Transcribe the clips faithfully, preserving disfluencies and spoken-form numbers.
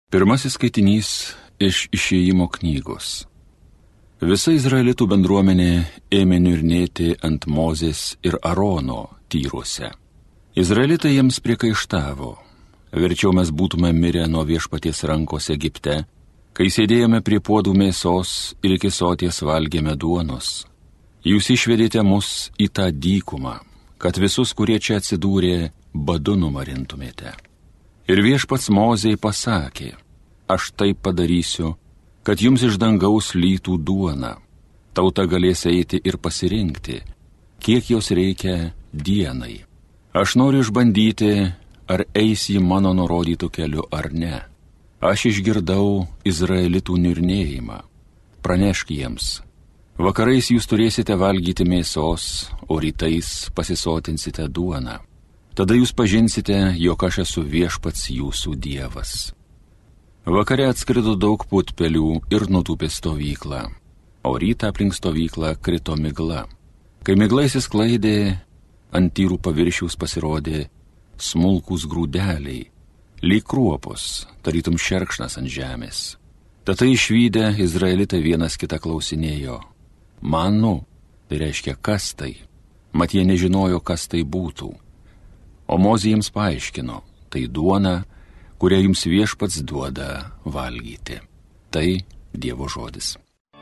Pirmasis skaitinys iš Išėjimo knygos. Visa izraelitų bendruomenė ėmė niurnėti ant Mozės ir Arono tyruose. Izraelitai jiems priekaištavo: verčiau mes būtume mirę nuo viešpaties rankos Egipte, kai sėdėjome prie puodų mėsos ir iki soties valgėme duonos. Jūs išvedėte mus į tą dykumą, kad visus, kurie čia atsidūrė, badu numarintumėte. Ir viešpats Mozei pasakė: aš taip padarysiu, kad jums iš dangaus lytų duona. Tauta galės eiti ir pasirinkti, kiek jos reikia dienai. Aš noriu išbandyti, ar eis ji mano nurodytų keliu ar ne. Aš išgirdau izraelitų niurnėjimą. Pranešk jiems: vakarais jūs turėsite valgyti mėsos, o rytais pasisotinsite duoną. Tada jūs pažinsite, jog aš esu viešpats jūsų dievas. Vakare atskrido daug putpelių ir nutūpė stovyklą, o rytą aplink stovyklą krito migla. Kai migla įsisklaidė, ant tyrų paviršiaus pasirodė smulkūs grūdeliai, lyg kruopos, tarytum šerkšnas ant žemės. Tada išvydę izraelitai vienas kitą klausinėjo: manu, tai reiškia kas tai? Mat jie nežinojo, kas tai būtų. O Mozė jiems paaiškino: tai duona, kurią jums viešpats duoda valgyti. Tai Dievo žodis.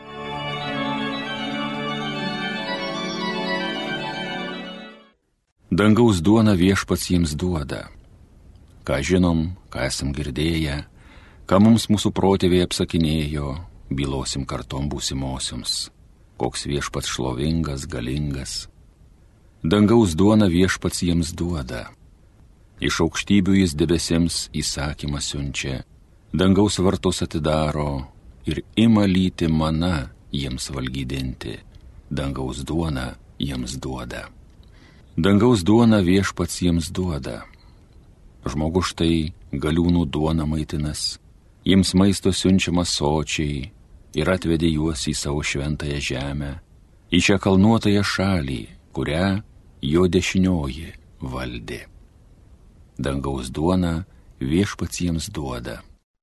Dangaus duona viešpats jiems duoda. Ką žinom, ką esam girdėję, ką mums mūsų protėviai apsakinėjo, bylosim kartom būsimosioms. Koks viešpats šlovingas, galingas. Dangaus duona viešpats jiems duoda. Iš aukštybių jis debesims įsakymą siunčia, dangaus vartus atidaro ir ima lyti mana jiems valgydinti. Dangaus duona jiems duoda. Dangaus duona viešpats jiems duoda. Žmogus štai galiūnų duona maitinas, jiems maisto siunčiamas sočiai ir atvedė juos į savo šventąją žemę, į šią kalnuotąją šalį, kurią jo dešinioji valdė. Dangaus duona viešpats jiems duoda.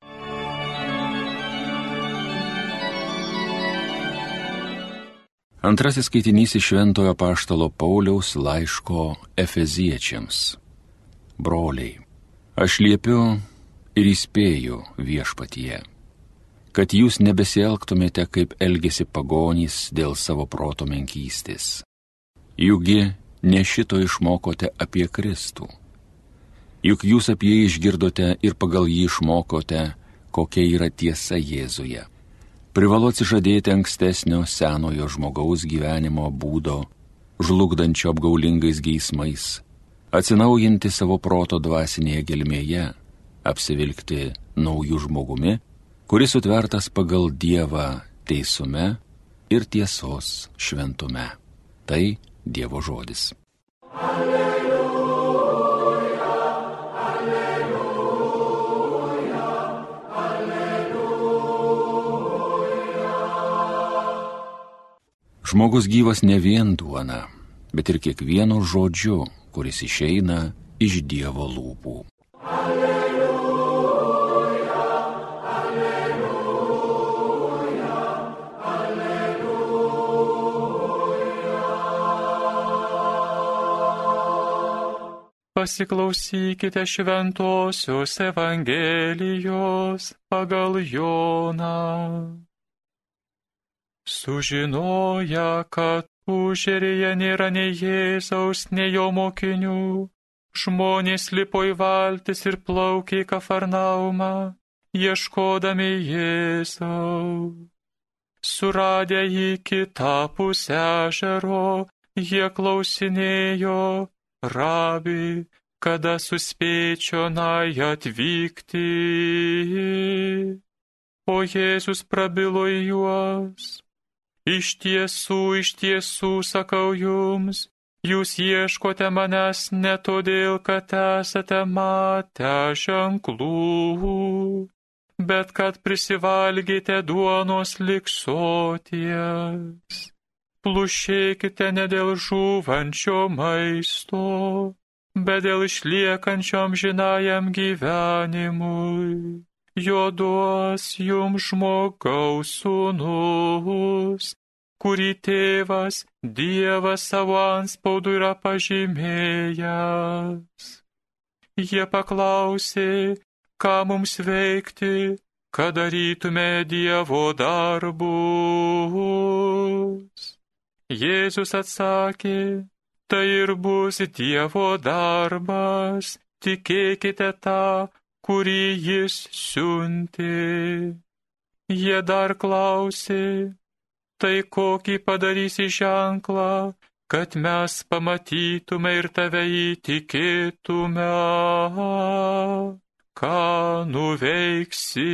Antrasis skaitinys iš Šventojo apaštalo Pauliaus laiško Efeziečiams. Broliai, aš liepiu ir įspėju viešpatyje, kad jūs nebesielgtumėte, kaip elgėsi pagonys dėl savo proto menkystės. Jukgi ne šito išmokote apie Kristų. Juk jūs apie jį išgirdote ir pagal jį išmokote, kokia yra tiesa Jėzuje. Privalo atsižadėti ankstesnio senojo žmogaus gyvenimo būdo, žlugdančio apgaulingais geismais, atsinaujinti savo proto dvasinėje gelmėje, apsivilkti naujų žmogumi, kuris sutvertas pagal Dievą teisume ir tiesos šventume. Tai Dievo žodis. Alleluja, alleluja, alleluja. Žmogus gyvas ne vien duona, bet ir kiekvienu žodžiu, kuris išeina iš Dievo lūpų. Pasiklausykite šventosios Evangelijos pagal Joną. Sužinoję, kad užeryje nėra nei Jėzaus, nei jo mokinių, žmonės lipo į valtis ir plaukė į Kafarnaumą, ieškodami Jėzaus. Suradę jį kitapus ežero, jie klausinėjo: Rabi, kada suspėčiau nai atvykti? O Jėzus prabilo į juos: iš tiesų, iš tiesų sakau jums, jūs ieškote manęs ne todėl, kad esate matę ženklų, bet kad prisivalgėte duonos lig soties. Plušėkite ne dėl žūvančio maisto, bet dėl išliekančiom žinajam gyvenimui, jo duos jums žmogaus sūnus, kurį tėvas Dievas savo antspaudu yra pažymėjęs. Jie paklausė, ką mums veikti, kad darytume Dievo darbus. Jėzus atsakė, tai ir bus Dievo darbas, tikėkite tą, kurį jis siuntė. Jie dar klausė, tai kokį padarysi ženklą, kad mes pamatytume ir tave įtikėtume, ką nuveiksi.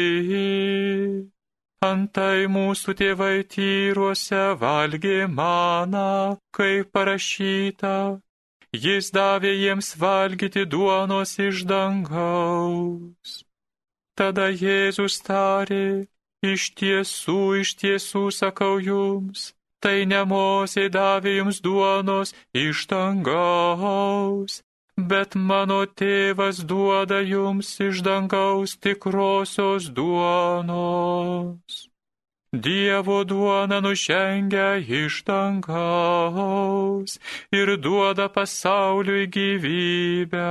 Antai mūsų tėvai Tyruose valgė maną, kaip parašyta, jis davė jiems valgyti duonos iš dangaus. Tada Jėzus tarė, iš tiesų, iš tiesų sakau jums, tai ne Mozė davė jums duonos iš dangaus, bet mano tėvas duoda jums iš dangaus tikrosios duonos. Dievo duona nužengia iš dangaus ir duoda pasauliui gyvybę.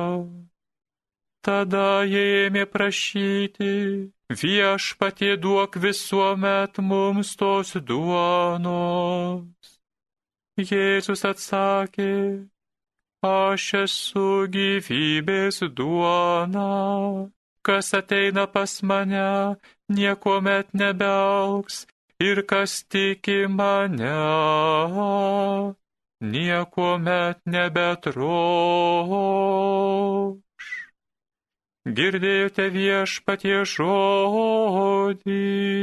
Tada jie ėmė prašyti, viešpatie duok visuomet mums tos duonos. Jėzus atsakė, aš esu gyvybės duona, kas ateina pas mane, niekuomet nebealks, ir kas tiki mane, niekuomet nebetroš. Girdėjote viešpatie žodį.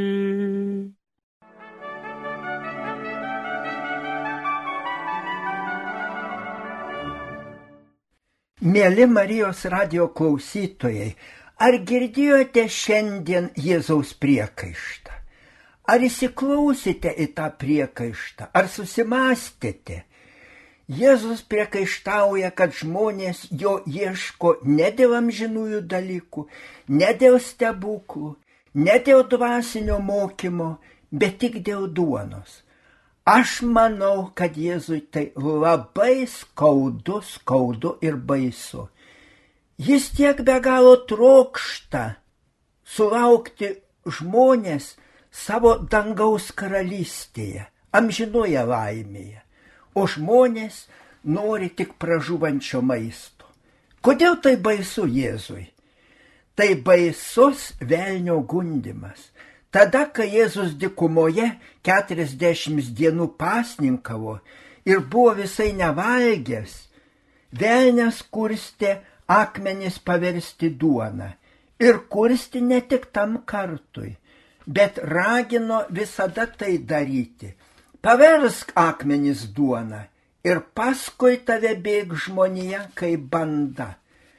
Mėly Marijos radijo klausytojai, ar girdėjote šiandien Jėzaus priekaištą? Ar įsiklausėte į tą priekaištą? Ar susimąstėte? Jėzus priekaištauja, kad žmonės jo ieško ne dėl amžinųjų dalykų, ne dėl stebuklų, ne dėl dvasinio mokymo, bet tik dėl duonos. Aš manau, kad Jėzui tai labai skaudu, skaudu ir baisu. Jis tiek be galo trokšta sulaukti žmonės savo dangaus karalystėje, amžinoje laimėje, o žmonės nori tik pražuvančio maisto. Kodėl tai baisu Jėzui? Tai baisus velnio gundymas. Tada, kai Jėzus dykumoje keturiasdešimt dienų pasninkavo ir buvo visai nevalgęs, velnias kurstė akmenis paversti duoną ir kursti ne tik tam kartui, bet ragino visada tai daryti. Paversk akmenis duoną ir paskui tave bėg žmonija kaip banda.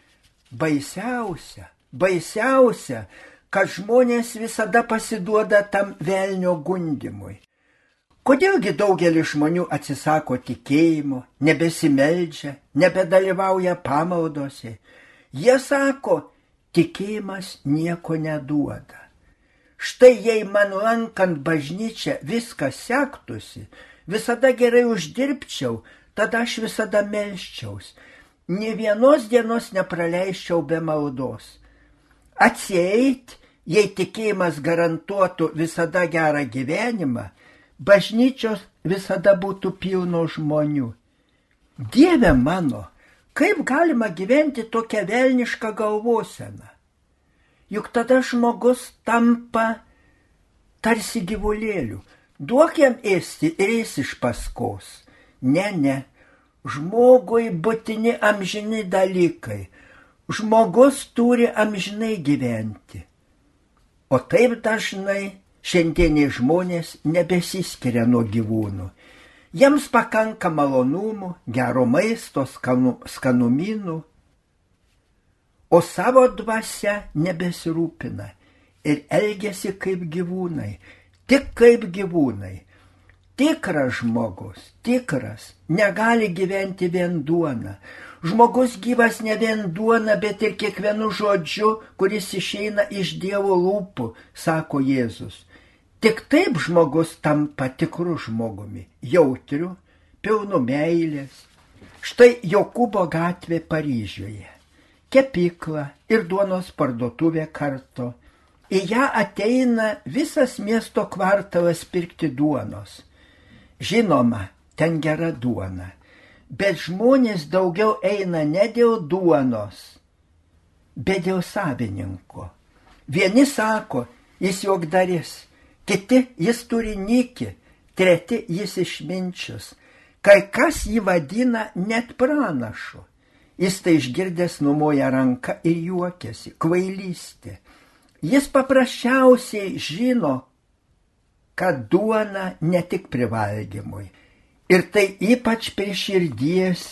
Baisiausia, baisiausia, kad žmonės visada pasiduoda tam velnio gundymui. Kodėlgi daugelis žmonių atsisako tikėjimo, nebesimeldžia, nebedalyvauja pamaldose? Jie sako, tikėjimas nieko neduoda. Štai jei man lankant bažnyčią viskas sektųsi, visada gerai uždirbčiau, tada aš visada melsčiaus. Nė vienos dienos nepraleisčiau be maldos. Atsieit, jei tikėjimas garantuotų visada gerą gyvenimą, bažnyčios visada būtų pilno žmonių. Dieve mano, kaip galima gyventi tokią velnišką galvoseną? Juk tada žmogus tampa tarsi gyvulėliu. Duok jam ėsti ir eis iš paskos. Ne, ne, žmogui būtini amžini dalykai. Žmogus turi amžinai gyventi. O taip dažnai šiandieniai žmonės nebesiskiria nuo gyvūnų. Jiems pakanka malonumų, gero maisto, skanu, skanumynų, o savo dvasia nebesirūpina ir elgiasi kaip gyvūnai, tik kaip gyvūnai. Tikras žmogus, tikras, negali gyventi vien duona. Žmogus gyvas ne vien duona, bet ir kiekvienu žodžiu, kuris išeina iš Dievo lūpų, sako Jėzus. Tik taip žmogus tampa tikru žmogumi, jautriu, pilnu meilės. Štai Jokūbo gatvė Paryžiuje. Kepykla ir duonos parduotuvė kartu. Į ją ateina visas miesto kvartalas pirkti duonos. Žinoma, ten gera duona, bet žmonės daugiau eina ne dėl duonos, bet dėl savininko. Vieni sako, jis juokdaris, kiti jis turi nikį, treti jis išminčius. Kai kas jį vadina net pranašu. Jis tai išgirdęs numoja ranką ir juokiasi, kvailystė. Jis paprasčiausiai žino, kad duona ne tik privalgymui. Ir tai ypač prie širdies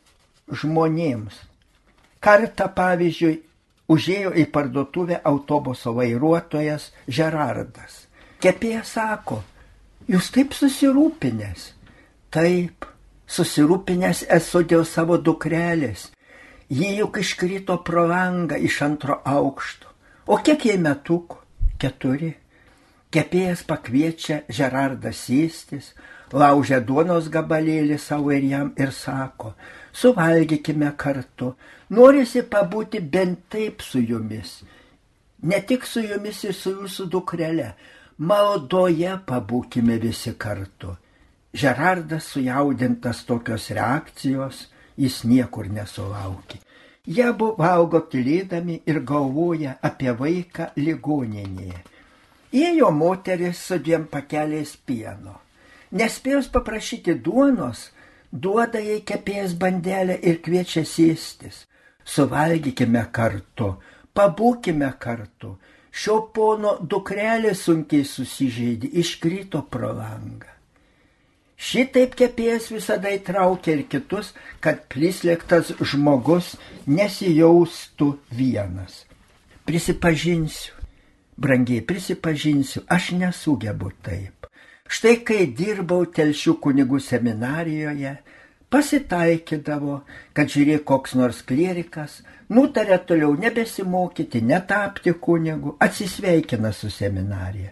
žmonėms. Kartą, pavyzdžiui, užėjo į parduotuvę autobuso vairuotojas Žerardas. Kepėjas sako, jūs taip susirūpinęs. Taip, susirūpinęs esu dėl savo dukrelės. Ji juk iškrito pro langą iš antro aukšto. O kiek jai metukų? Keturi. Kepėjas pakviečia Žerardą sėstis, laužia duonos gabalėlį savo ir jam ir sako, suvalgykime kartu, norisi pabūti bent taip su jumis. Ne tik su jumis ir su jūsų dukrele, maldoje pabūkime visi kartu. Žerardas sujaudintas tokios reakcijos, jis niekur nesulaukė. Jie abu valgo tylėdami ir galvoja apie vaiką ligoninėje. Ėjo moteris su dviem pakeliais pieno. Nespėjus paprašyti duonos, duoda jai kepėjas bandelę ir kviečia sėstis. Suvalgykime kartu, pabūkime kartu. Šio pono dukrelė sunkiai susižeidė, iškrito pro langą. Šitaip kepėjas visada įtraukia ir kitus, kad prislėgtas žmogus nesijaustų vienas. Prisipažinsiu, brangiai prisipažinsiu, aš nesugebu taip. Štai kai dirbau Telšių kunigų seminarijoje, pasitaikydavo, kad žiūrėk koks nors klierikas, nutarė toliau nebesimokyti, netapti kunigu, atsisveikina su seminarija.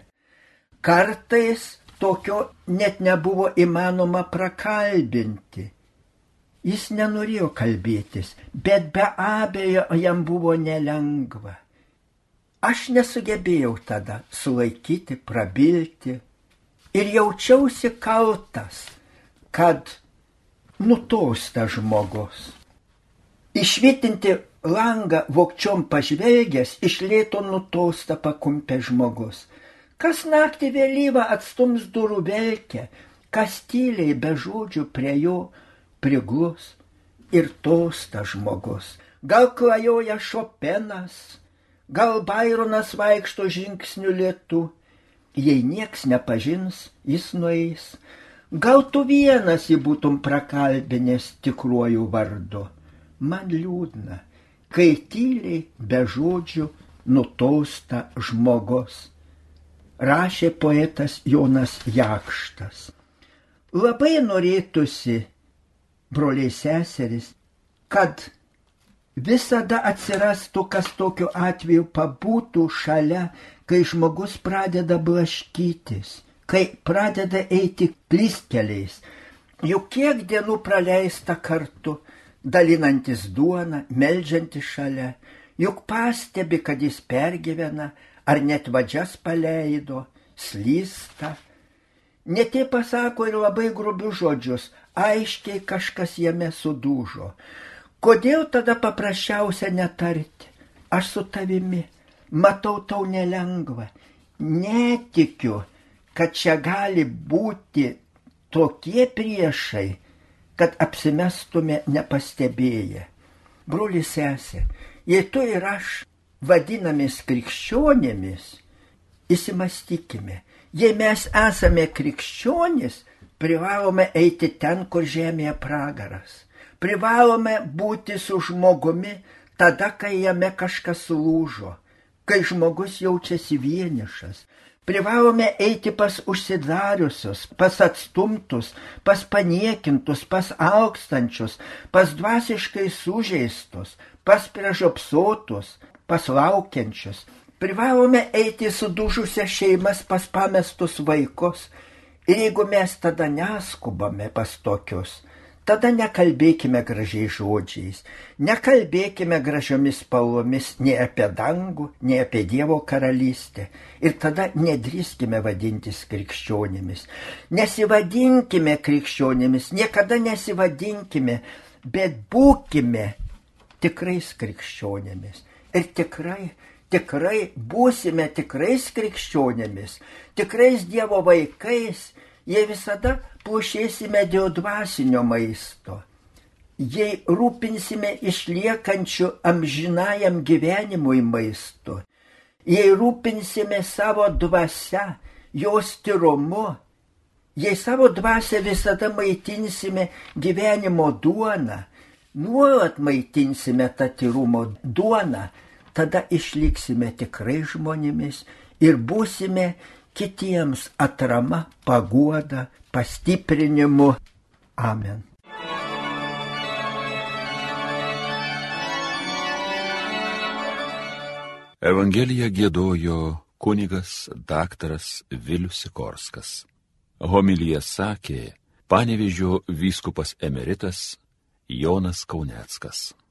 Kartais tokio net nebuvo įmanoma prakalbinti. Jis nenorėjo kalbėtis, bet be abejo jam buvo nelengva. Aš nesugebėjau tada sulaikyti, prabilti ir jaučiausi kaltas, kad nutolsta žmogus. Išvytinti langą vogčiom pažvelgęs, iš lėto nutolsta pakumpęs žmogus. Kas naktį vėlyvą atstums durų velkę, kas tyliai be žodžių prie jo priglus ir tolsta žmogus. Gal klajoja Šopenas, gal Baironas vaikšto žingsniu lėtu, jei nieks nepažins, jis nueis. Gal tu vienas jį būtum prakalbinęs tikruoju vardu. Man liūdna, kai tyliai be žodžių nutolsta žmogus. Rašė poetas Jonas Jakštas. Labai norėtųsi, broliai seserys, kad visada atsirastų, kas tokiu atveju pabūtų šalia, kai žmogus pradeda blaškytis, kai pradeda eiti klystkeliais. Juk kiek dienų praleista kartu, dalinantis duoną, meldžiantis šalia, juk pastebi, kad jis pergyvena, ar net vadžias paleido, slysta. Netie pasako ir labai grubius žodžius, aiškiai kažkas jame sudūžo. Kodėl tada paprasčiausia netarti? Aš su tavimi, matau tau nelengva, netikiu, kad čia gali būti tokie priešai, kad apsimestume nepastebėję. Broli sesė, jei tu ir aš vadinamės krikščionėmis, įsimastykime, jei mes esame krikščionys, privalome eiti ten, kur žemėje pragaras. Privalome būti su žmogumi tada, kai jame kažkas sulūžo. kai žmogus jaučiasi vienišas. Privalome eiti pas užsidariusius, pas atstumtus, pas paniekintus, pas alkstančius, pas dvasiškai sužeistus, pas pražiopsotus, pas laukiančius. Privalome eiti sudužusią šeimas pas pamestus vaikus. Ir jeigu mes tada neskubame pas tokius, tada nekalbėkime gražiais žodžiais, nekalbėkime gražiomis spalvomis nei apie dangų, nei apie Dievo karalystę. Ir tada nedrįskime vadintis krikščionimis. Nesivadinkime krikščionimis, niekada nesivadinkime, bet būkime tikrais krikščionimis. Ir tikrai, tikrai būsime tikrais krikščionėmis, tikrais Dievo vaikais, jei visada plušėsime dėl dvasinio maisto, jei rūpinsime išliekančių amžinajam gyvenimui maistu, jei rūpinsime savo dvasia, jos tyrumu, jei savo dvasią visada maitinsime gyvenimo duoną, nuolat maitinsime tą tyrumo duoną, tada išliksime tikrai žmonėmis ir būsime kitiems atrama, paguoda, pastiprinimu. Amen. Evangeliją giedojo kunigas daktaras Vilius Sikorskas. Homiliją sakė Panevėžio vyskupas emeritas Jonas Kauneckas.